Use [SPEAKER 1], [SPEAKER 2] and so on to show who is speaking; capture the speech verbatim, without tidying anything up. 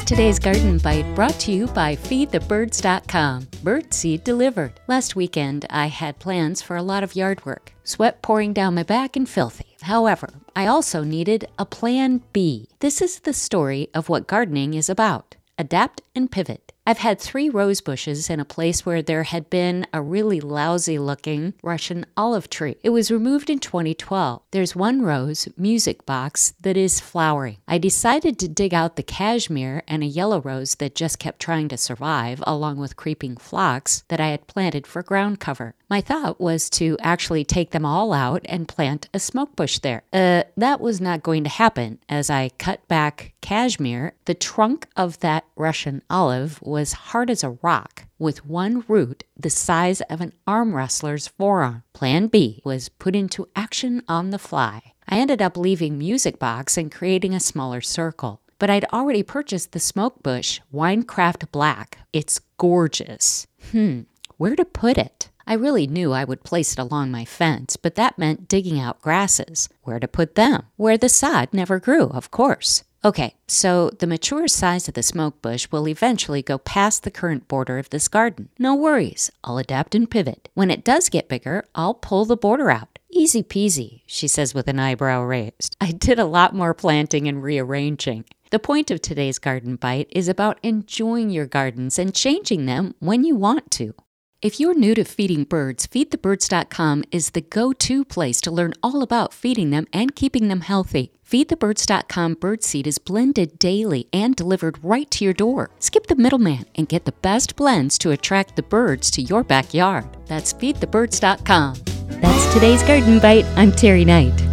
[SPEAKER 1] Here's today's Garden Bite, brought to you by feed the birds dot com. Birdseed delivered. Last weekend, I had plans for a lot of yard work. Sweat pouring down my back and filthy. However, I also needed a plan B. This is the story of what gardening is about. Adapt and pivot. I've had three rose bushes in a place where there had been a really lousy-looking Russian olive tree. It was removed in twenty twelve. There's one rose music box that is flowering. I decided to dig out the cashmere and a yellow rose that just kept trying to survive, along with creeping phlox that I had planted for ground cover. My thought was to actually take them all out and plant a smoke bush there. Uh, that was not going to happen. As I cut back cashmere, the trunk of that Russian olive was hard as a rock, with one root the size of an arm wrestler's forearm. Plan B was put into action on the fly. I ended up leaving music box and creating a smaller circle. But I'd already purchased the smoke bush, Winecraft Black. It's gorgeous. Hmm, where to put it? I really knew I would place it along my fence, but that meant digging out grasses. Where to put them? Where the sod never grew, of course. Okay, so the mature size of the smoke bush will eventually go past the current border of this garden. No worries, I'll adapt and pivot. When it does get bigger, I'll pull the border out. Easy peasy, she says with an eyebrow raised. I did a lot more planting and rearranging. The point of today's Garden Bite is about enjoying your gardens and changing them when you want to. If you're new to feeding birds, feed the birds dot com is the go-to place to learn all about feeding them and keeping them healthy. feed the birds dot com birdseed is blended daily and delivered right to your door. Skip the middleman and get the best blends to attract the birds to your backyard. That's feed the birds dot com. That's today's Garden Bite. I'm Terry Knight.